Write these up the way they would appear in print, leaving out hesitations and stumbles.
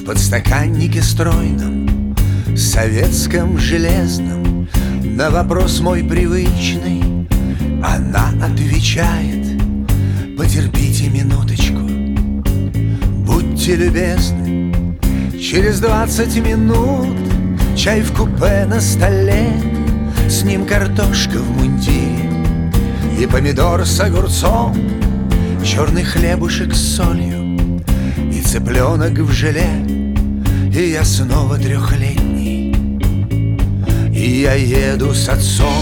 подстаканнике стройном, советском железном, на вопрос мой привычный она отвечает: потерпите минуточку, будьте любезны, через 20 минут чай в купе на столе, с ним картошка в мундире и помидор с огурцом, черный хлебушек с солью и цыпленок в желе. И я снова трехлетний, и я еду с отцом.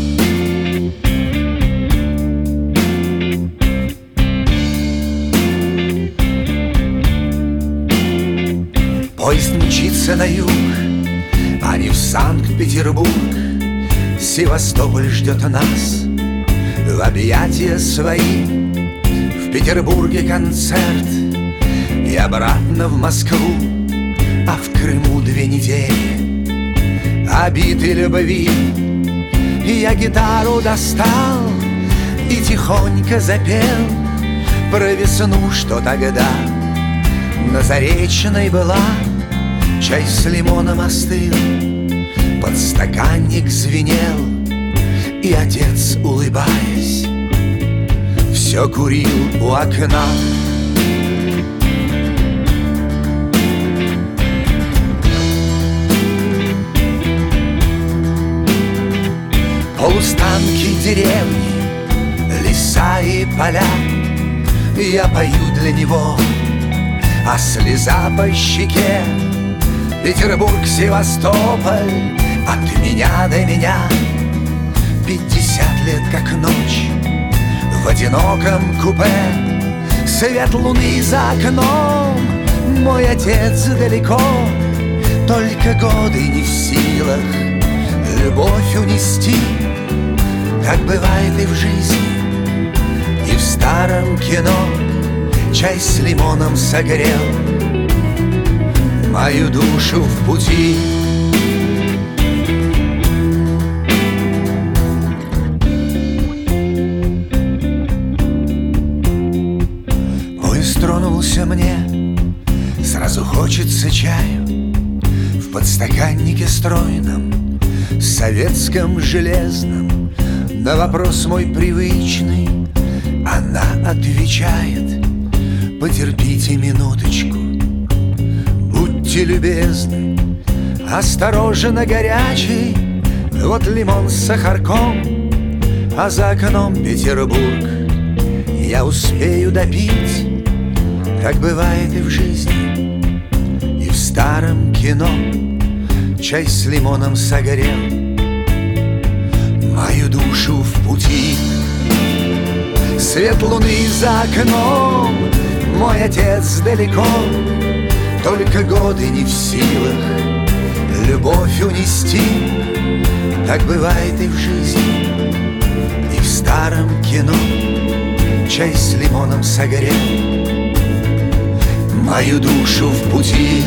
Поезд мчится на юг, а не в Санкт-Петербург. Севастополь ждет нас в объятия свои. В Петербурге концерт и обратно в Москву, а в Крыму 2 недели обиты любви. И я гитару достал и тихонько запел про весну, что тогда на Заречной была. Чай с лимоном остыл, подстаканник звенел, и отец, улыбаясь, все курил у окна. Полустанки деревни, леса и поля, я пою для него, а слеза по щеке. Петербург, Севастополь, от меня до меня 50 лет как ночь в одиноком купе. Свет луны за окном, мой отец далеко, только годы не в силах любовь унести. Так бывает и в жизни, и в старом кино. Чай с лимоном согрел мою душу в пути. Поезд тронулся мне, сразу хочется чаю в подстаканнике стройном, советском железном. На вопрос мой привычный она отвечает: потерпите минуточку, будьте любезны, осторожно горячий, вот лимон с сахарком, а за окном Петербург я успею допить. Как бывает и в жизни, и в старом кино. Чай с лимоном согрел мою душу в пути. Свет луны за окном, мой отец далеко, только годы не в силах любовь унести. Так бывает и в жизни, и в старом кино. Чай с лимоном согрел мою душу в пути.